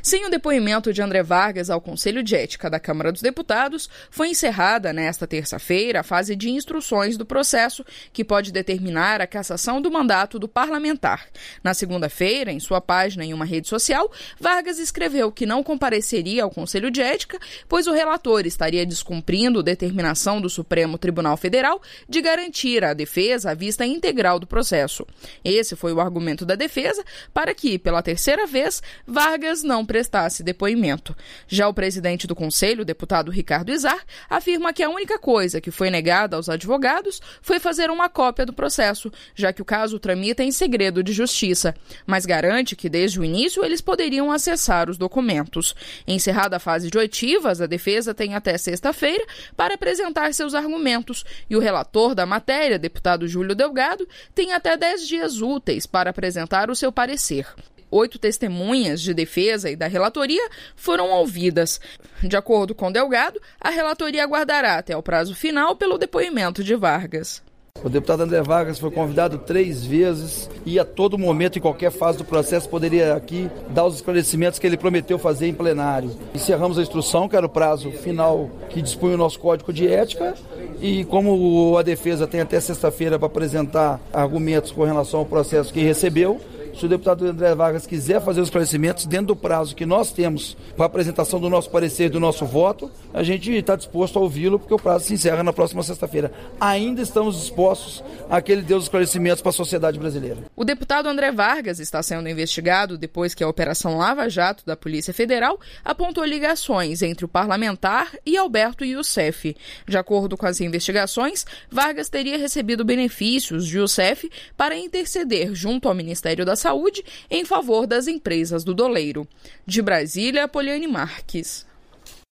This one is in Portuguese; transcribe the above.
Sem o depoimento de André Vargas ao Conselho de Ética da Câmara dos Deputados, foi encerrada nesta terça-feira a fase de instruções do processo que pode determinar a cassação do mandato do parlamentar. Na segunda-feira, em sua página em uma rede social, Vargas escreveu que não compareceria ao Conselho de Ética, pois o relator estaria descumprindo determinação do Supremo Tribunal Federal de garantir à defesa a vista integral do processo. Esse foi o argumento da defesa para que, pela terceira vez, Vargas não prestasse depoimento. Já o presidente do Conselho, o deputado Ricardo Izar, afirma que a única coisa que foi negada aos advogados foi fazer uma cópia do processo, já que o caso tramita em segredo de justiça, mas garante que desde o início eles poderiam acessar os documentos. Encerrada a fase de oitivas, a defesa tem até sexta-feira para apresentar seus argumentos e o relator da matéria, deputado Júlio Delgado, tem até 10 dias úteis para apresentar o seu parecer. 8 testemunhas de defesa e da relatoria foram ouvidas. De acordo com Delgado, a relatoria aguardará até o prazo final pelo depoimento de Vargas. O deputado André Vargas foi convidado 3 vezes e a todo momento, em qualquer fase do processo, poderia aqui dar os esclarecimentos que ele prometeu fazer em plenário. Encerramos a instrução, que era o prazo final que dispunha o nosso Código de Ética, e como a defesa tem até sexta-feira para apresentar argumentos com relação ao processo que recebeu, se o deputado André Vargas quiser fazer os esclarecimentos dentro do prazo que nós temos para a apresentação do nosso parecer e do nosso voto, a gente está disposto a ouvi-lo, porque o prazo se encerra na próxima sexta-feira. Ainda estamos dispostos a que ele dê os esclarecimentos para a sociedade brasileira. O deputado André Vargas está sendo investigado depois que a Operação Lava Jato da Polícia Federal apontou ligações entre o parlamentar e Alberto Youssef. De acordo com as investigações, Vargas teria recebido benefícios de Youssef para interceder junto ao Ministério da Saúde em favor das empresas do doleiro. De Brasília, Poliane Marques.